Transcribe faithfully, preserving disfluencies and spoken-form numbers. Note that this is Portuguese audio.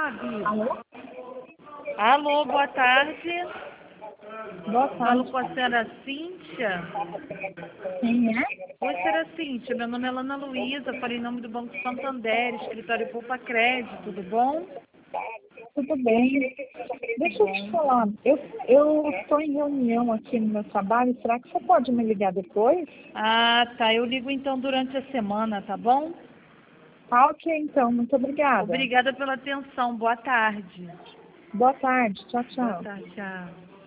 Gabi? Alô? Alô, boa tarde. Boa Falo tarde. com a senhora Cíntia. Quem é? Oi, senhora Cíntia. Meu nome é Ana Luísa. Falei em nome do Banco Santander, escritório Poupa Crédito. Tudo bom? Tudo bem. Deixa eu te falar. Eu eu estou em reunião aqui no meu trabalho. Será que você pode me ligar depois? Ah, tá. Eu ligo então durante a semana, tá bom? Ah, ok, então. Muito obrigada. Obrigada pela atenção. Boa tarde. Boa tarde. Tchau, Boa tchau. tarde, tchau.